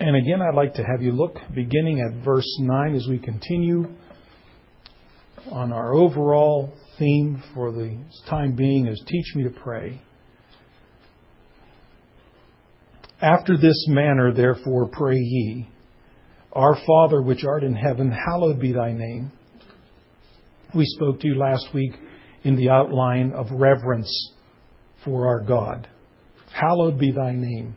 And again, I'd like to have you look beginning at verse 9 as we continue on our overall theme for the time being is Teach Me to Pray. After this manner, therefore, pray ye, Our Father which art in heaven, hallowed be thy name. We spoke to you last week in the outline of reverence for our God. Hallowed be thy name.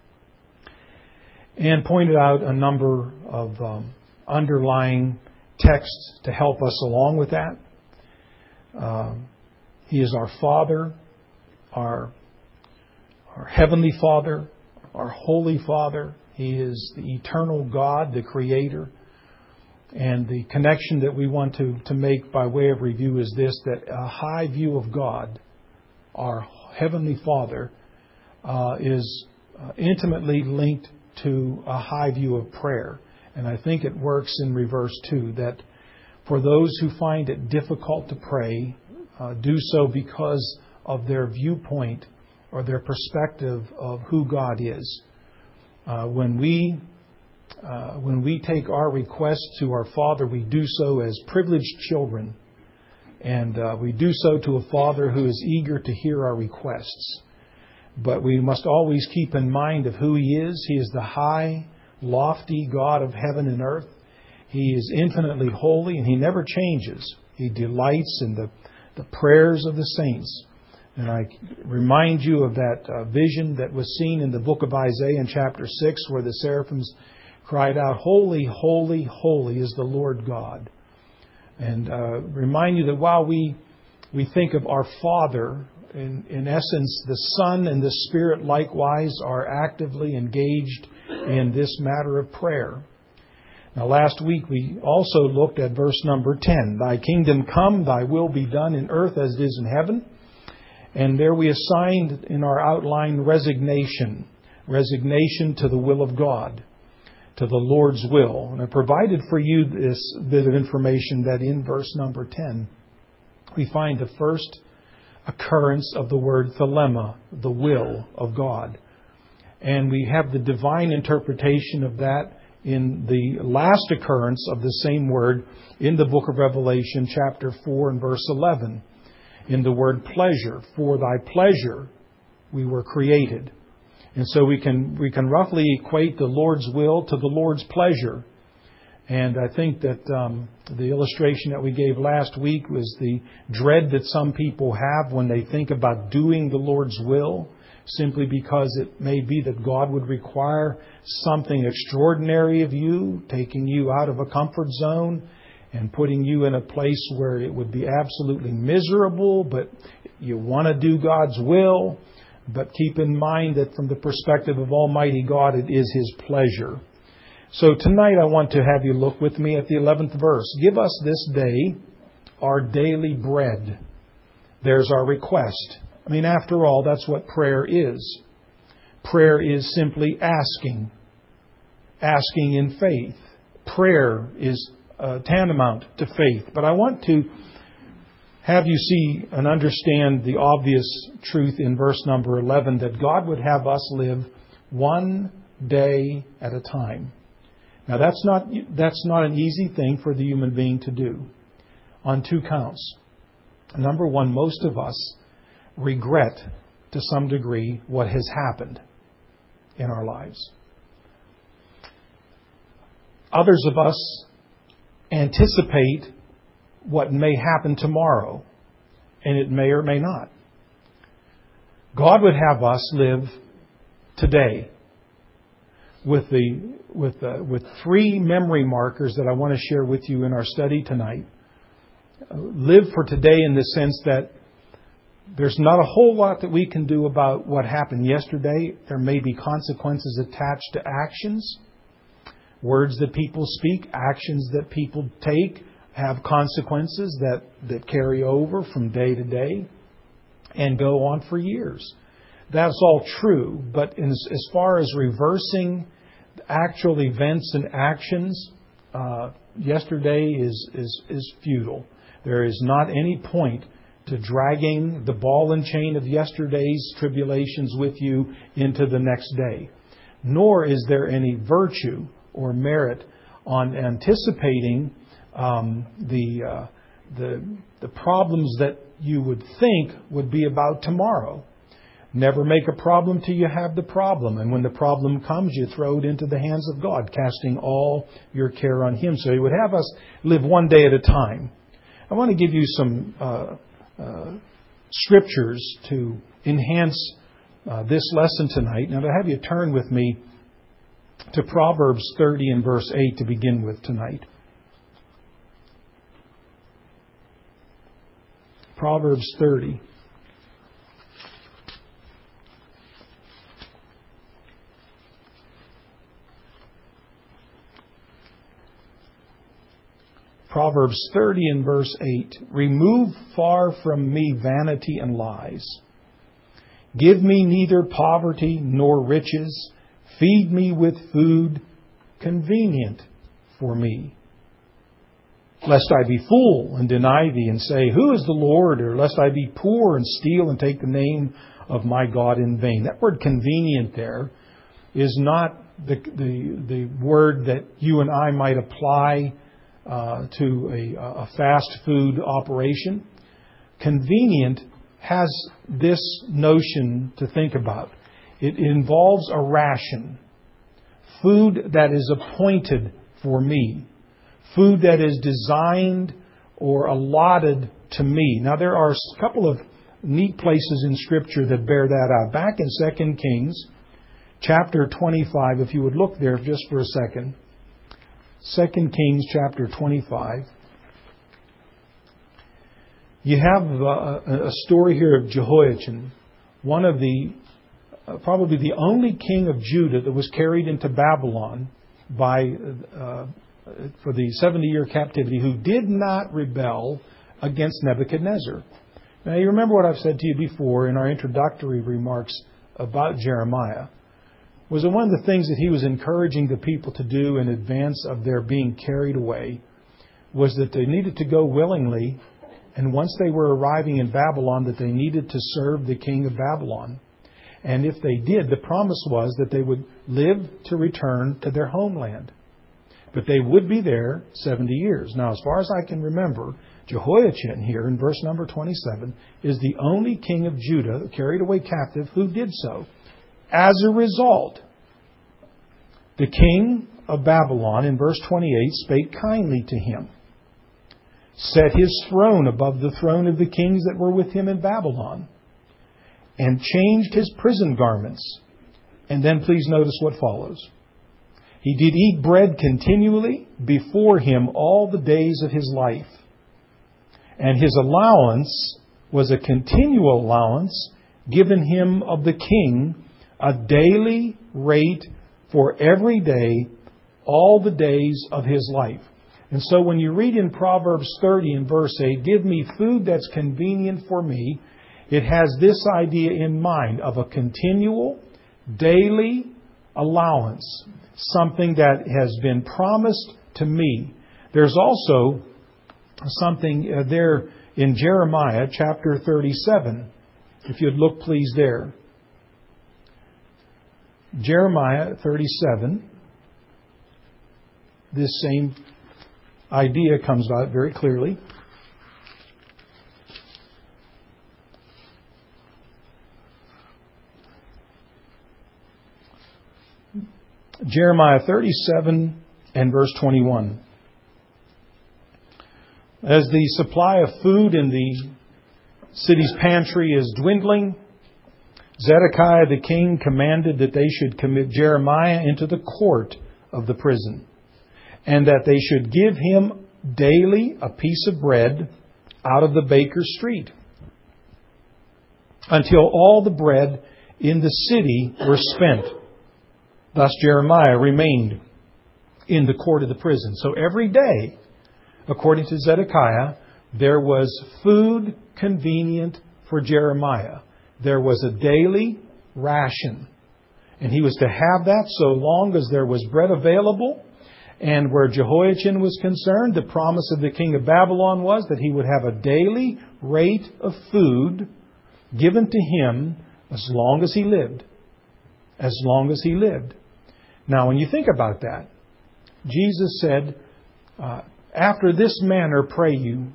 And pointed out a number of underlying texts to help us along with that. He is our Father, our Heavenly Father, our Holy Father. He is the eternal God, the Creator. And the connection that we want to make by way of review is this, that a high view of God, our Heavenly Father, is intimately linked to a high view of prayer. And I think it works in reverse too, that for those who find it difficult to pray, do so because of their viewpoint or their perspective of who God is. When we take our requests to our Father, we do so as privileged children. And we do so to a Father who is eager to hear our requests. But we must always keep in mind of who He is. He is the high, lofty God of heaven and earth. He is infinitely holy and He never changes. He delights in the prayers of the saints. And I remind you of that vision that was seen in the book of Isaiah in chapter 6, where the seraphims cried out, Holy, holy, holy is the Lord God. And remind you that while we think of our Father, in essence, the Son and the Spirit likewise are actively engaged in this matter of prayer. Now, last week we also looked at verse number 10. Thy kingdom come, thy will be done in earth as it is in heaven. And there we assigned in our outline resignation to the will of God, to the Lord's will. And I provided for you this bit of information that in verse number 10, we find the first occurrence of the word thelema, the will of God. And we have the divine interpretation of that in the last occurrence of the same word in the book of Revelation, chapter 4 and verse 11, in the word pleasure. For thy pleasure we were created. And so we can roughly equate the Lord's will to the Lord's pleasure. And I think that the illustration that we gave last week was the dread that some people have when they think about doing the Lord's will, simply because it may be that God would require something extraordinary of you, taking you out of a comfort zone and putting you in a place where it would be absolutely miserable, but you want to do God's will. But keep in mind that from the perspective of Almighty God, it is His pleasure. So tonight I want to have you look with me at the 11th verse. Give us this day our daily bread. There's our request. I mean, after all, that's what prayer is. Prayer is simply asking in faith. Prayer is tantamount to faith. But I want to have you see and understand the obvious truth in verse number 11, that God would have us live one day at a time. Now that's not an easy thing for the human being to do on two counts. Number one, most of us regret to some degree what has happened in our lives. Others of us anticipate what may happen tomorrow, and it may or may not. God would have us live today with three memory markers that I want to share with you in our study tonight. Live for today in the sense that there's not a whole lot that we can do about what happened yesterday. There may be consequences attached to actions. Words that people speak, actions that people take have consequences that carry over from day to day and go on for years. That's all true, but as far as reversing actual events and actions, yesterday is futile. There is not any point to dragging the ball and chain of yesterday's tribulations with you into the next day. nor is there any virtue or merit on anticipating the problems that you would think would be about tomorrow. Never make a problem till you have the problem. And when the problem comes, you throw it into the hands of God, casting all your care on Him. So He would have us live one day at a time. I want to give you some scriptures to enhance this lesson tonight. Now, to have you turn with me to Proverbs 30 and verse 8 to begin with tonight. Proverbs 30. Proverbs 30 and verse 8. Remove far from me vanity and lies. Give me neither poverty nor riches. Feed me with food convenient for me. Lest I be full and deny Thee and say, Who is the Lord? Or lest I be poor and steal and take the name of my God in vain. That word convenient there is not the word that you and I might apply to a fast food operation. Convenient has this notion to think about. It involves a ration. Food that is appointed for me. Food that is designed or allotted to me. Now there are a couple of neat places in Scripture that bear that out. Back in 2 Kings chapter 25, if you would look there just for a second. 2 Kings chapter 25. You have a story here of Jehoiachin, one of the probably the only king of Judah that was carried into Babylon for the 70-year captivity, who did not rebel against Nebuchadnezzar. Now you remember what I've said to you before in our introductory remarks about Jeremiah, was that one of the things that he was encouraging the people to do in advance of their being carried away was that they needed to go willingly, and once they were arriving in Babylon, that they needed to serve the king of Babylon. And if they did, the promise was that they would live to return to their homeland. But they would be there 70 years. Now, as far as I can remember, Jehoiachin here in verse number 27 is the only king of Judah carried away captive who did so. As a result, the king of Babylon in verse 28 spake kindly to him, set his throne above the throne of the kings that were with him in Babylon, and changed his prison garments. And then please notice what follows. He did eat bread continually before him all the days of his life. And his allowance was a continual allowance given him of the king, a daily rate for every day, all the days of his life. And so when you read in Proverbs 30 and verse 8, give me food that's convenient for me, it has this idea in mind of a continual, daily allowance, something that has been promised to me. There's also something there in Jeremiah chapter 37. If you'd look please there. Jeremiah 37. This same idea comes out very clearly. Jeremiah 37 and verse 21. As the supply of food in the city's pantry is dwindling, Zedekiah the king commanded that they should commit Jeremiah into the court of the prison, and that they should give him daily a piece of bread out of the baker's street, until all the bread in the city were spent. Thus Jeremiah remained in the court of the prison. So every day, according to Zedekiah, there was food convenient for Jeremiah. There was a daily ration. And he was to have that so long as there was bread available. And where Jehoiachin was concerned, the promise of the king of Babylon was that he would have a daily rate of food given to him as long as he lived. As long as he lived. Now, when you think about that, Jesus said, after this manner pray you,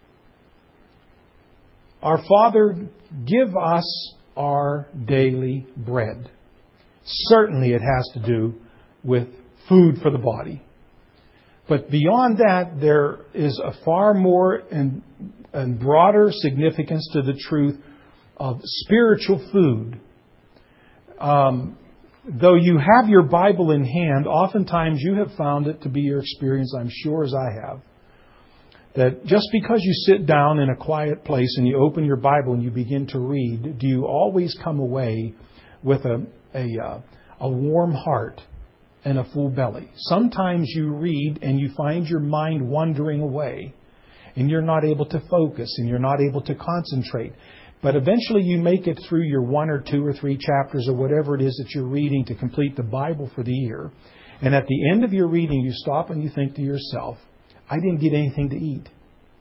Our Father, give us our daily bread. Certainly it has to do with food for the body. But beyond that, there is a far more and broader significance to the truth of spiritual food. Though you have your Bible in hand, oftentimes you have found it to be your experience, I'm sure as I have, that just because you sit down in a quiet place and you open your Bible and you begin to read, do you always come away with a warm heart and a full belly? Sometimes you read and you find your mind wandering away and you're not able to focus and you're not able to concentrate. But eventually you make it through your 1 or 2 or 3 chapters or whatever it is that you're reading to complete the Bible for the year. And at the end of your reading, you stop and you think to yourself, I didn't get anything to eat.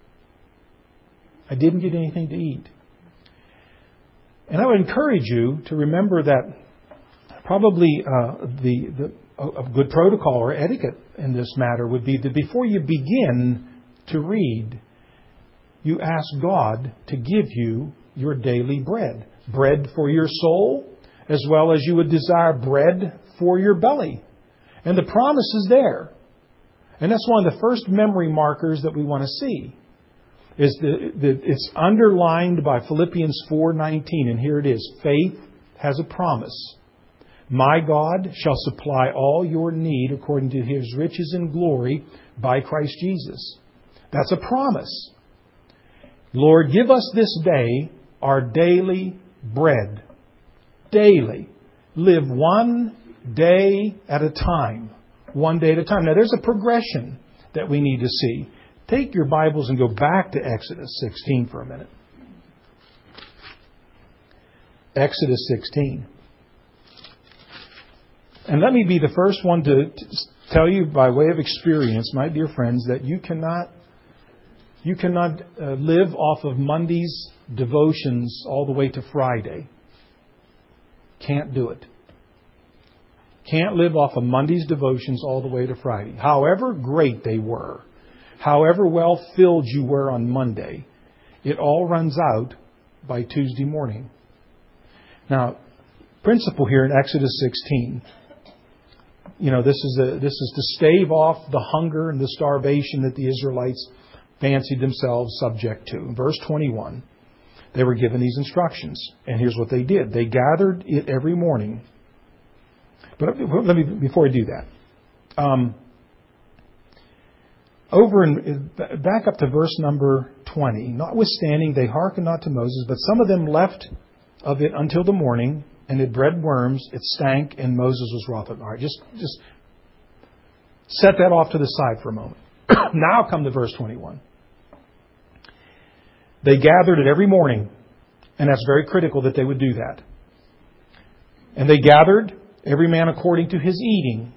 I didn't get anything to eat. And I would encourage you to remember that probably a good protocol or etiquette in this matter would be that before you begin to read, you ask God to give you your daily bread. Bread for your soul, as well as you would desire bread for your belly. And the promise is there. And that's one of the first memory markers that we want to see. It's underlined by Philippians 4:19. And here it is. Faith has a promise. My God shall supply all your need according to His riches and glory by Christ Jesus. That's a promise. Lord, give us this day our daily bread. Daily. Live one day at a time. One day at a time. Now there's a progression that we need to see. Take your Bibles and go back to Exodus 16 for a minute. Exodus 16. And let me be the first one to tell you by way of experience, my dear friends, that you cannot live off of Monday's devotions all the way to Friday. Can't do it. Can't live off of Monday's devotions all the way to Friday. However great they were, however well filled you were on Monday, it all runs out by Tuesday morning. Now, principle here in Exodus 16. This is to stave off the hunger and the starvation that the Israelites fancied themselves subject to. In verse 21, they were given these instructions. And here's what they did. They gathered it every morning. But before I do that, back up to verse number 20. Notwithstanding, they hearkened not to Moses, but some of them left of it until the morning, and it bred worms, it stank, and Moses was wroth. All right, just set that off to the side for a moment. Now come to verse 21. They gathered it every morning, and that's very critical that they would do that. And they gathered every man according to his eating.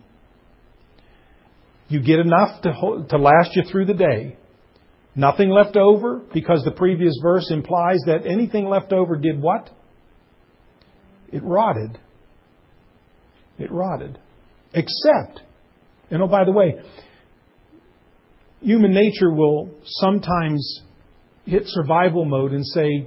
You get enough to last you through the day. Nothing left over, because the previous verse implies that anything left over did what? It rotted. It rotted. Except, and oh, by the way, human nature will sometimes hit survival mode and say,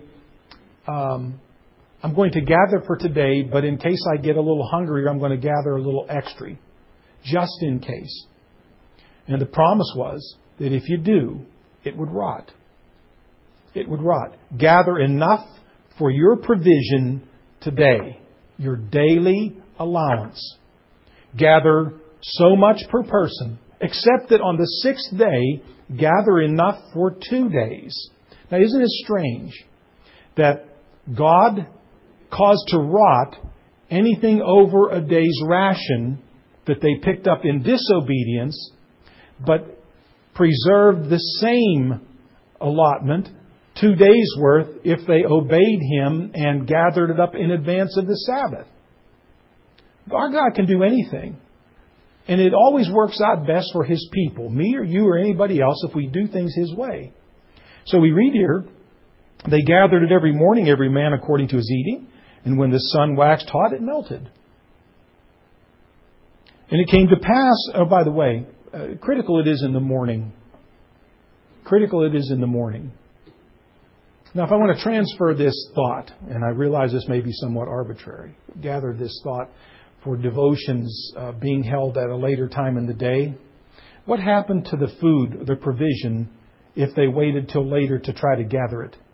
I'm going to gather for today, but in case I get a little hungrier, I'm going to gather a little extra, just in case. And the promise was that if you do, it would rot. It would rot. Gather enough for your provision today, your daily allowance. Gather so much per person, except that on the 6th day, gather enough for 2 days. Now, isn't it strange that God caused to rot anything over a day's ration that they picked up in disobedience, but preserved the same allotment, 2 days worth, if they obeyed Him and gathered it up in advance of the Sabbath? Our God can do anything. And it always works out best for His people, me or you or anybody else, if we do things His way. So we read here, they gathered it every morning, every man according to his eating. And when the sun waxed hot, it melted. And it came to pass, oh, by the way, critical it is in the morning. Critical it is in the morning. Now, if I want to transfer this thought, and I realize this may be somewhat arbitrary, gather this thought for devotions being held at a later time in the day, what happened to the food, the provision, if they waited till later to try to gather it?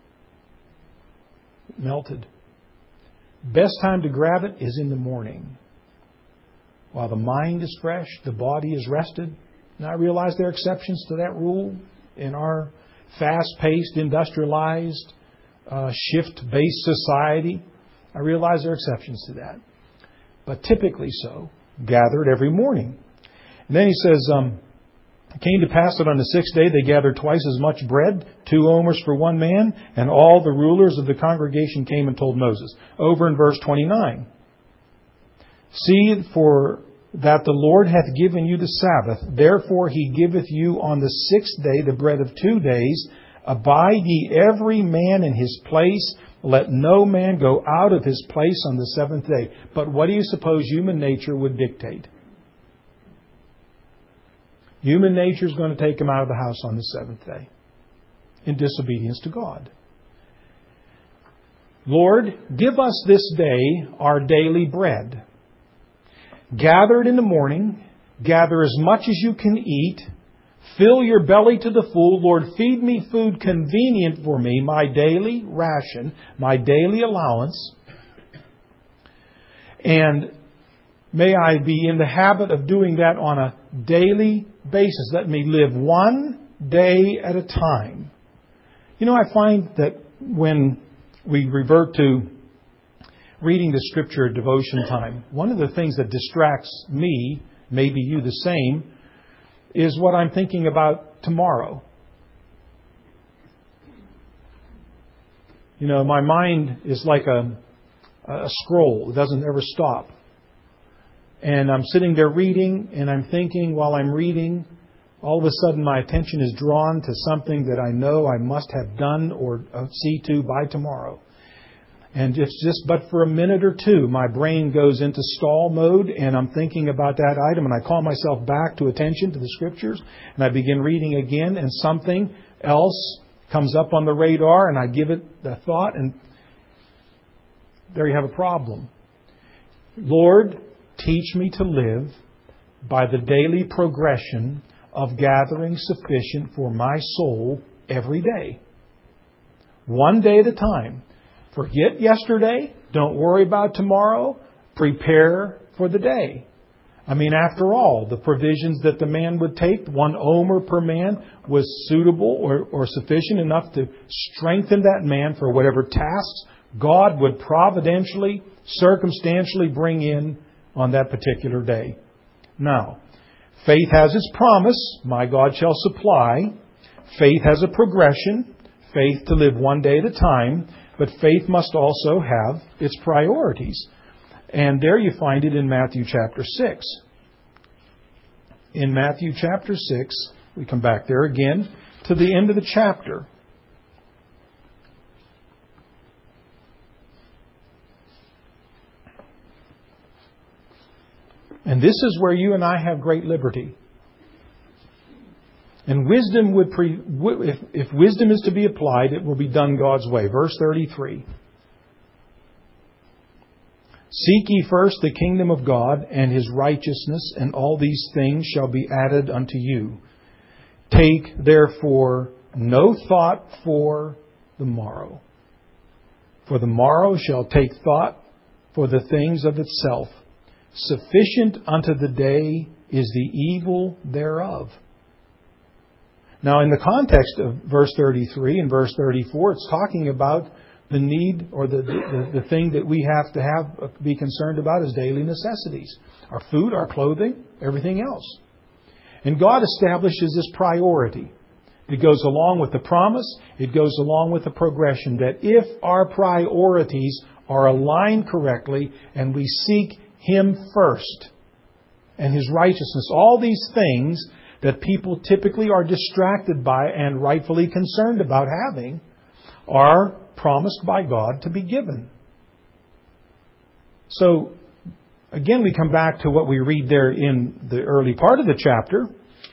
It melted. Best time to grab it is in the morning. While the mind is fresh, the body is rested. Now, I realize there are exceptions to that rule in our fast-paced, industrialized, shift-based society. I realize there are exceptions to that. But typically so, gathered every morning. And then he says, it came to pass that on the sixth day they gathered twice as much bread, 2 omers for one man, and all the rulers of the congregation came and told Moses. Over in verse 29. See, for that the Lord hath given you the Sabbath, therefore He giveth you on the sixth day the bread of 2 days. Abide ye every man in his place. Let no man go out of his place on the seventh day. But what do you suppose human nature would dictate? Human nature is going to take him out of the house on the seventh day in disobedience to God. Lord, give us this day our daily bread. Gather it in the morning. Gather as much as you can eat. Fill your belly to the full. Lord, feed me food convenient for me, my daily ration, my daily allowance. And may I be in the habit of doing that on a daily basis. Let me live one day at a time. You know, I find that when we revert to reading the Scripture at devotion time, one of the things that distracts me, maybe you the same, is what I'm thinking about tomorrow. You know, my mind is like a scroll. It doesn't ever stop. And I'm sitting there reading, and I'm thinking while I'm reading, all of a sudden my attention is drawn to something that I know I must have done or see to by tomorrow. And it's just but for a minute or two, my brain goes into stall mode, and I'm thinking about that item, and I call myself back to attention to the Scriptures, and I begin reading again, and something else comes up on the radar, and I give it the thought, and there you have a problem. Lord, teach me to live by the daily progression of gathering sufficient for my soul every day. One day at a time. Forget yesterday. Don't worry about tomorrow. Prepare for the day. I mean, after all, the provisions that the man would take, 1 omer per man, was suitable or sufficient enough to strengthen that man for whatever tasks God would providentially, circumstantially bring in on that particular day. Now, faith has its promise, my God shall supply. Faith has a progression, faith to live one day at a time, but faith must also have its priorities. And there you find it in Matthew chapter 6. In Matthew chapter 6, we come back there again to the end of the chapter. And this is where you and I have great liberty. And wisdom if wisdom is to be applied, it will be done God's way. Verse 33. Seek ye first the kingdom of God and His righteousness, and all these things shall be added unto you. Take therefore no thought for the morrow. For the morrow shall take thought for the things of itself. Sufficient unto the day is the evil thereof. Now, in the context of verse 33 and verse 34, it's talking about the need or the thing that we have to be concerned about is daily necessities. Our food, our clothing, everything else. And God establishes this priority. It goes along with the promise. It goes along with the progression that if our priorities are aligned correctly and we seek Him first and His righteousness, all these things that people typically are distracted by and rightfully concerned about having are promised by God to be given. So Again, we come back to what we read there in the early part of the chapter.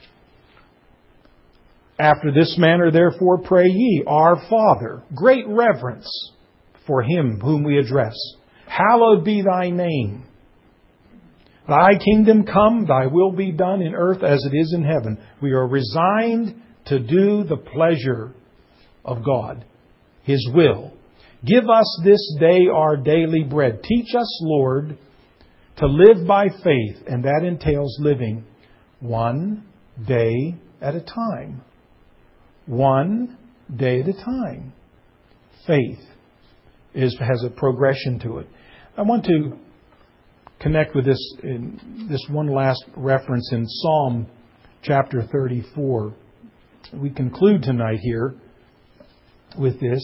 After this manner, therefore, pray ye, Our Father. Great reverence for Him whom we address. Hallowed be Thy name. Thy kingdom come, Thy will be done in earth as it is in heaven. We are resigned to do the pleasure of God, His will. Give us this day our daily bread. Teach us, Lord, to live by faith, and that entails living one day at a time. One day at a time. Faith has a progression to it. I want to connect with this one last reference in Psalm chapter 34. We conclude tonight here with this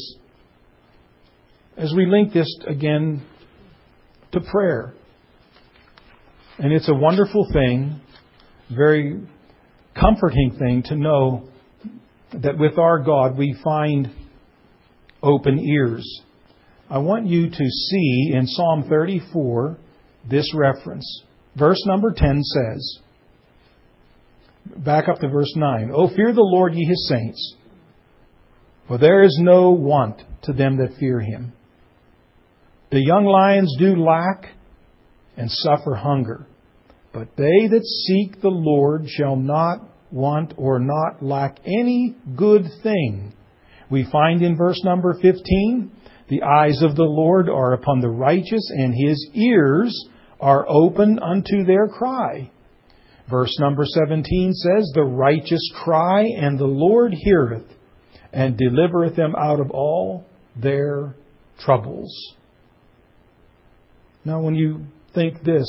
as we link this again to prayer. And it's a wonderful thing, very comforting thing to know that with our God we find open ears. I want you to see in Psalm 34 this reference. Verse number 10 says, back up to verse 9, O fear the Lord, ye His saints, for there is no want to them that fear Him. The young lions do lack and suffer hunger, but they that seek the Lord shall not want or not lack any good thing. We find in verse number 15, the eyes of the Lord are upon the righteous, and His ears are open unto their cry. Verse number 17 says, The righteous cry, and the Lord heareth, and delivereth them out of all their troubles. Now when you think this,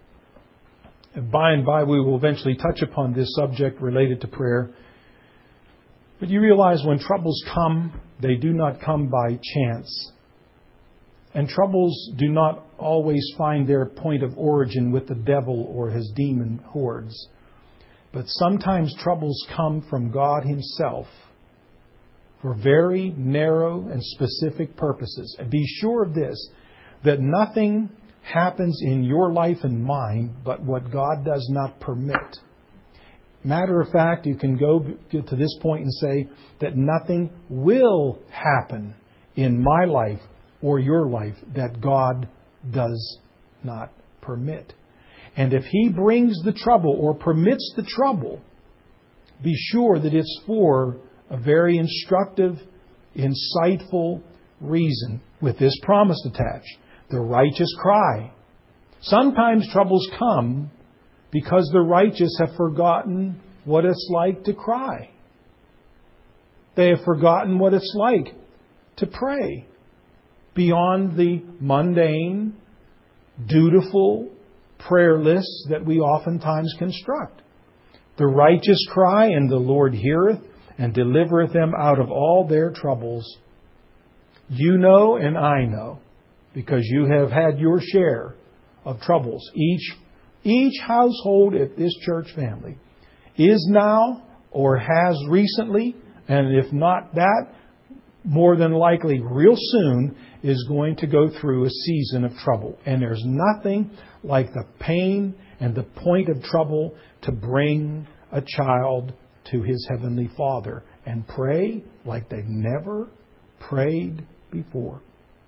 by and by we will eventually touch upon this subject related to prayer. But you realize when troubles come, they do not come by chance. And troubles do not always find their point of origin with the devil or his demon hordes. But sometimes troubles come from God Himself for very narrow and specific purposes. And be sure of this, that nothing happens in your life and mine but what God does not permit. Matter of fact, you can get to this point and say that nothing will happen in my life or your life that God does not permit. And if He brings the trouble or permits the trouble, be sure that it's for a very instructive, insightful reason with this promise attached. The righteous cry. Sometimes troubles come because the righteous have forgotten what it's like to cry. They have forgotten what it's like to pray beyond the mundane, dutiful prayer lists that we oftentimes construct. The righteous cry, and the Lord heareth, and delivereth them out of all their troubles. You know and I know, because you have had your share of troubles. Each household at this church family is now or has recently, and if not that, more than likely real soon is going to go through a season of trouble. And there's nothing like the pain and the point of trouble to bring a child to his Heavenly Father and pray like they've never prayed before.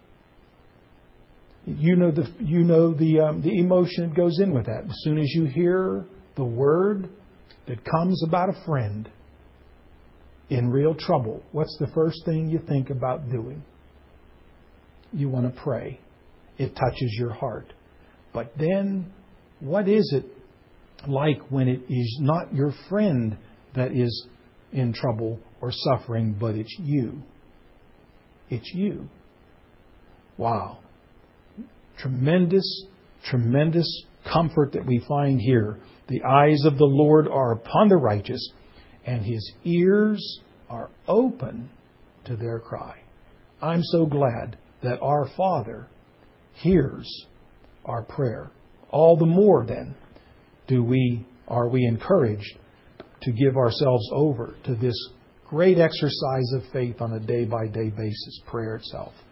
You know the emotion that goes in with that. As soon as you hear the word that comes about a friend in real trouble, what's the first thing you think about doing? You want to pray. It touches your heart. But then, what is it like when it is not your friend that is in trouble or suffering, but it's you? It's you. Wow. Tremendous, tremendous comfort that we find here. The eyes of the Lord are upon the righteous, and His ears are open to their cry. I'm so glad that our Father hears our prayer. All the more then are we encouraged to give ourselves over to this great exercise of faith on a day-by-day basis, prayer itself.